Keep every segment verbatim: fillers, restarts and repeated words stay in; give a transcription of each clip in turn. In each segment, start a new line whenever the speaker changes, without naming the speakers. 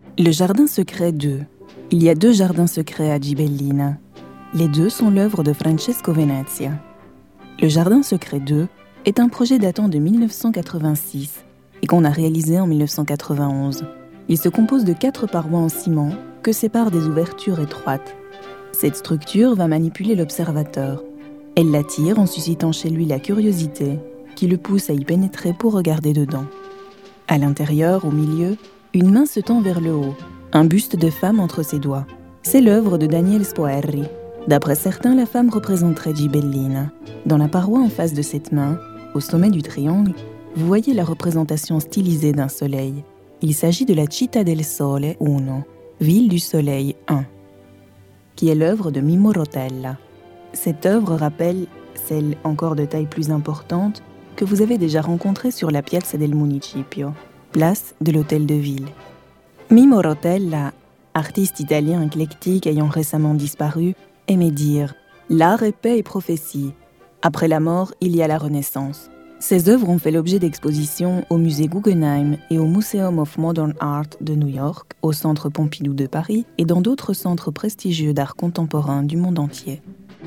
Le jardin secret deux. Il y a deux jardins secrets à Ghibellina. Les deux sont l'œuvre de Francesco Venezia. Le jardin secret deux est un projet datant de dix-neuf cent quatre-vingt-six et qu'on a réalisé en dix-neuf cent quatre-vingt-onze. Il se compose de quatre parois en ciment que séparent des ouvertures étroites. Cette structure va manipuler l'observateur. Elle l'attire en suscitant chez lui la curiosité qui le pousse à y pénétrer pour regarder dedans. À l'intérieur, au milieu, une main se tend vers le haut, un buste de femme entre ses doigts. C'est l'œuvre de Daniele Spoerri. D'après certains, la femme représenterait Ghibellina. Dans la paroi en face de cette main, au sommet du triangle, vous voyez la représentation stylisée d'un soleil. Il s'agit de la Città del Sole uno, Ville du Soleil un, qui est l'œuvre de Mimmo Rotella. Cette œuvre rappelle celle, encore de taille plus importante, que vous avez déjà rencontrée sur la Piazza del Municipio, place de l'Hôtel de Ville. Mimmo Rotella, artiste italien éclectique ayant récemment disparu, aimait dire « L'art est paix et prophétie. Après la mort, il y a la Renaissance ». Ses œuvres ont fait l'objet d'expositions au musée Guggenheim et au Museum of Modern Art de New York, au Centre Pompidou de Paris et dans d'autres centres prestigieux d'art contemporain du monde entier.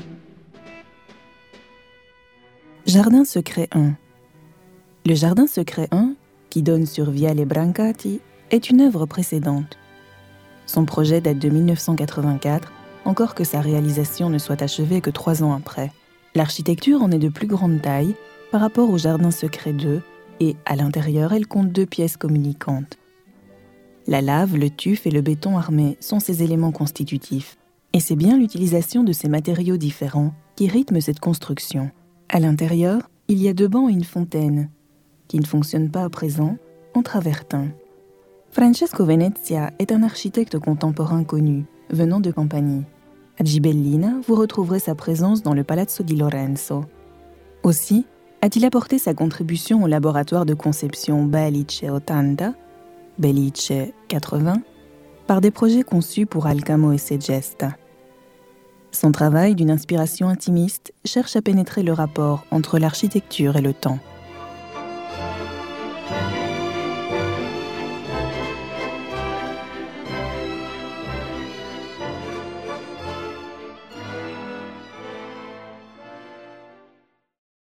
Jardin secret un. Le Jardin secret un, qui donne sur Viale Brancati, est une œuvre précédente. Son projet date de dix-neuf cent quatre-vingt-quatre, encore que sa réalisation ne soit achevée que trois ans après. L'architecture en est de plus grande taille par rapport au Jardin secret deux, et à l'intérieur, elle compte deux pièces communicantes. La lave, le tuf et le béton armé sont ses éléments constitutifs, et c'est bien l'utilisation de ces matériaux différents qui rythme cette construction. À l'intérieur, il y a deux bancs et une fontaine, qui ne fonctionnent pas à présent, en travertin. Francesco Venezia est un architecte contemporain connu, venant de Campanie. À Ghibellina, vous retrouverez sa présence dans le Palazzo di Lorenzo. Aussi, a-t-il apporté sa contribution au laboratoire de conception Bellice quatre-vingts, Bellice quatre-vingts, par des projets conçus pour Alcamo et Segesta. Son travail, d'une inspiration intimiste, cherche à pénétrer le rapport entre l'architecture et le temps.